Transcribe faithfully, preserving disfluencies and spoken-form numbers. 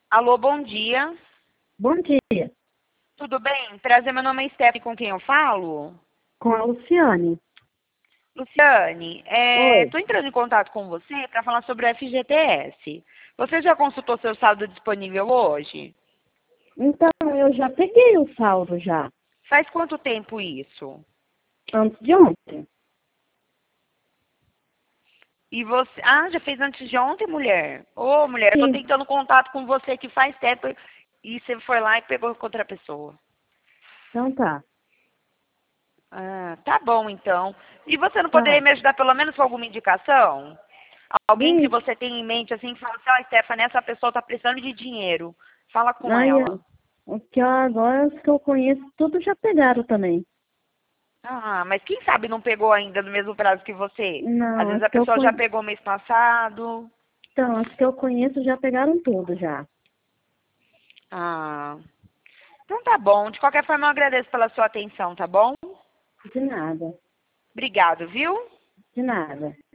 Alô, bom dia. Bom dia, Tudo bem? Prazer, meu nome é Stephanie, com quem eu falo? com a Luciane. Luciane, Oi. estou entrando em contato com você para falar sobre o F G T S. Você já consultou seu saldo disponível hoje? Então, eu já peguei o saldo já, Faz quanto tempo isso? antes de ontem. E você... Ah, já fez antes de ontem, mulher? Ô, mulher, eu tô Sim, tentando contato com você que faz tempo e você foi lá e pegou com outra pessoa. então tá. Ah, tá bom, então. E você não poderia Tá. me ajudar pelo menos com alguma indicação? Alguém que Sim, você tem em mente, assim, que fala assim, ó, Stephanie, essa pessoa tá precisando de dinheiro. Fala com aí, ela. o que eu, agora os que eu conheço, tudo já pegaram também. Ah, mas quem sabe não pegou ainda no mesmo prazo que você? Às Não, vezes as a que eu pessoa já conheço, pegou mês passado. então, as que eu conheço já pegaram tudo já. Ah, então tá bom. De qualquer forma, eu agradeço pela sua atenção, tá bom? De nada, Obrigado, viu? de nada.